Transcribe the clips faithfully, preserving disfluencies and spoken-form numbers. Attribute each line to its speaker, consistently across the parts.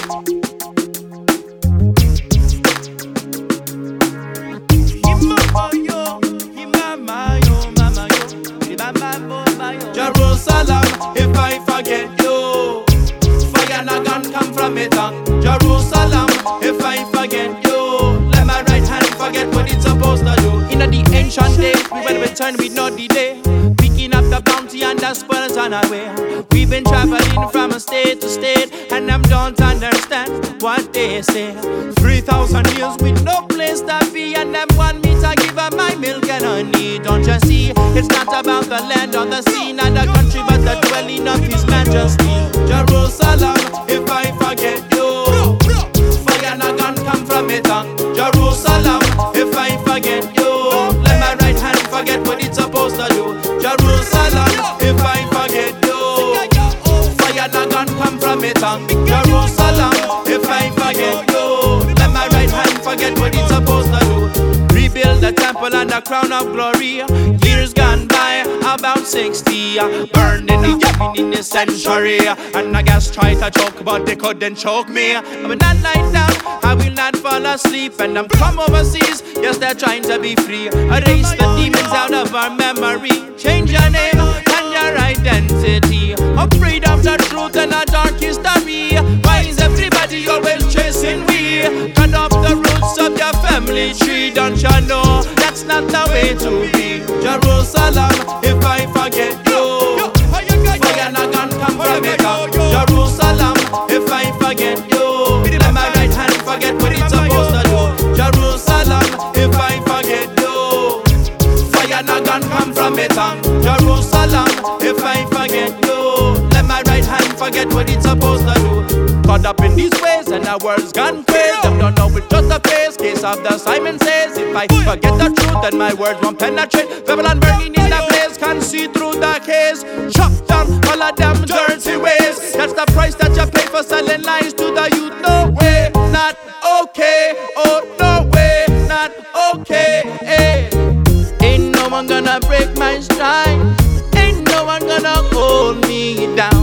Speaker 1: Jerusalem, if I forget you, fire and a gun come from me tongue. Jerusalem, if I forget you, let my right hand forget what it's supposed to do. In the ancient days, we will return with no delay, picking up the bounty and the spoils on our way. We've been traveling from state to state, and them don't understand what they say. Three thousand years with no place to be, and them want me to give up my milk and honey. Don't you see? It's not about the land or the sea, not the country, but the dwelling of His Majesty. Jerusalem, if I forget you, fire and a gun come from me tongue. Jerusalem, if I forget you, let my right hand forget what it's supposed to do. Jerusalem, if I forget you, fire and a gun come from me tongue. Jerusalem, if I forget you, let my right hand forget what it's supposed to do. Rebuild the temple and the crown of glory. Years gone by, about sixty, burned in the gap in the century. And I guess try to choke, but they couldn't choke me. I will not lie down, I will not fall asleep. And I'm from overseas, yes, they're trying to be free. Erase the demons out of our memory. Change your name and your identity. Afraid of the truth and a dark history. Why is everybody always chasing we? Cut off the roots of your family tree. Don't you know that's not the way to be? Jerusalem, if I forget you, fire and a gun come from me tongue. Jerusalem, if I forget you, let my right hand forget what it's supposed to do. Jerusalem, if I forget you, fire and a gun come from me tongue. Jerusalem, if I forget you, let my right hand forget what it's supposed to do. Caught up in these ways and our world's gone crazy. Them don't know it's just a phase. Case of the Simon says, if I forget the truth, then my words won't penetrate. Babylon burning in a blaze, can't see through the haze. Chop down all of them dirty ways. That's the price that you pay for selling lies to the youth. No way, not okay. Oh, no way, not okay. Hey. Ain't no one gonna break my stride. Ain't no one gonna hold me down.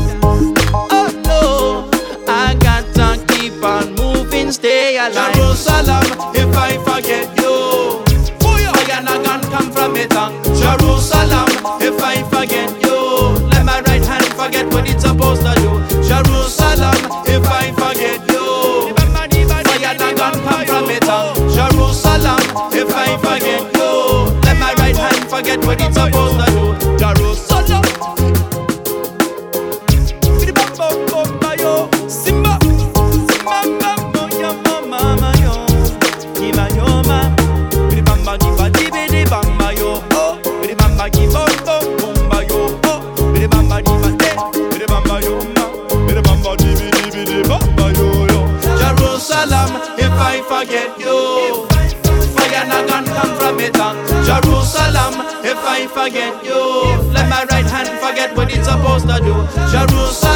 Speaker 1: Oh no, I got to keep on moving, stay alive. Jerusalem, if I forget you, fire and a gun come from me tongue. Jerusalem, if I forget you, let my right hand forget what it's supposed to do. Jerusalem, if I forget you, fire and a gun come from me tongue. Jerusalem, if I forget you, let my right hand forget what it's supposed to do. Jerusalem. Simba, Simba, mama, yo, mama, yo, Giba, yo, ma, Bidi bamba, giba, dibidi bamba, yo, oh, Bidi bamba, giba, oh, bamba, yo, oh, Bidi bamba, giba, eh, Bidi bamba, yo, ma, Bidi bamba, dibidi, bidi bamba, yo, yo. Jerusalem, if I forget you, fire and a gun come from me tongue. Jerusalem, if I forget you, let my right hand forget what it's supposed to do. Jerusalem.